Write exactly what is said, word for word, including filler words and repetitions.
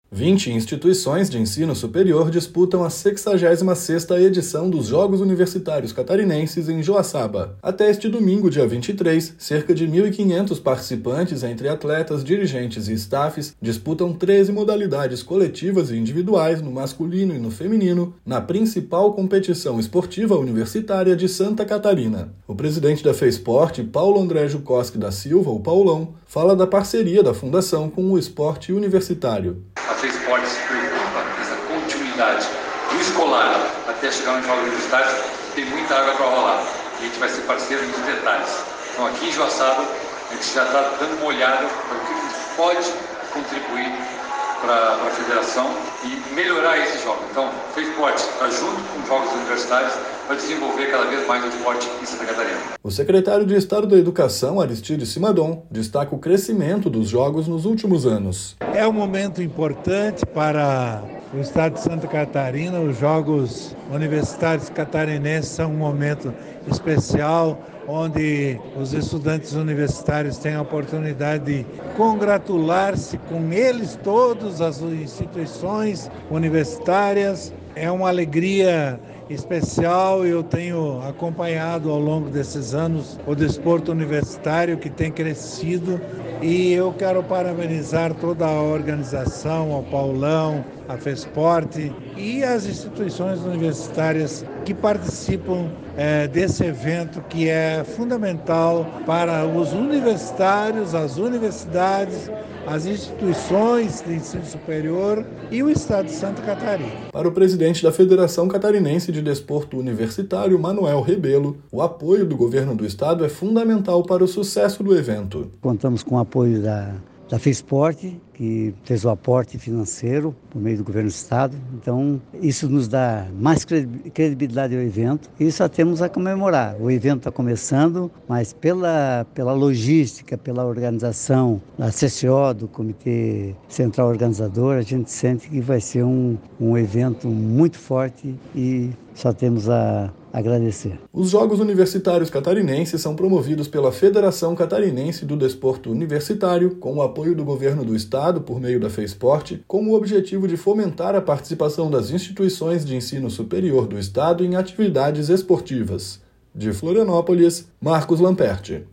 vinte instituições de ensino superior disputam a sexagésima sexta edição dos Jogos Universitários Catarinenses em Joaçaba. Até este domingo, dia vinte e três, cerca de mil e quinhentos participantes, entre atletas, dirigentes e staffs, disputam treze modalidades coletivas e individuais no masculino e no feminino, na principal competição esportiva universitária de Santa Catarina. O presidente da FESPORT, Paulo André Jukoski da Silva, o Paulão, fala da parceria da Fundação com o esporte universitário. A FESPORT se preocupa nessa continuidade do escolar até chegar nos jogos universitários, tem muita água para rolar. E a gente vai ser parceiro nos detalhes. Então aqui em Joaçaba, a gente já está dando uma olhada para o que a gente pode contribuir para a federação e melhorar esses jogos. Então, a FESPORT está junto com os jogos universitários para desenvolver cada vez mais o esporte em Santa Catarina. O secretário de Estado da Educação, Aristide Simadon, destaca o crescimento dos jogos nos últimos anos. É um momento importante para o estado de Santa Catarina. Os Jogos Universitários Catarinenses são um momento especial, onde os estudantes universitários têm a oportunidade de congratular-se com eles todos, as instituições universitárias. É uma alegria especial. Eu tenho acompanhado ao longo desses anos o desporto universitário, que tem crescido, e eu quero parabenizar toda a organização, ao Paulão, a FESPORT e as instituições universitárias que participam é, desse evento, que é fundamental para os universitários, as universidades, as instituições de ensino superior e o estado de Santa Catarina. Para o presidente da Federação Catarinense de Desporto Universitário, Manuel Rebelo, o apoio do governo do estado é fundamental para o sucesso do evento. Contamos com o apoio da da FESPORT, que fez o aporte financeiro por meio do governo do estado. Então, isso nos dá mais credibilidade ao evento e só temos a comemorar. O evento está começando, mas pela, pela logística, pela organização da C C O, do Comitê Central Organizador, a gente sente que vai ser um, um evento muito forte e só temos a agradecer. Os Jogos Universitários Catarinenses são promovidos pela Federação Catarinense do Desporto Universitário, com o apoio do governo do estado por meio da FESPORT, com o objetivo de fomentar a participação das instituições de ensino superior do estado em atividades esportivas. De Florianópolis, Marcos Lamperti.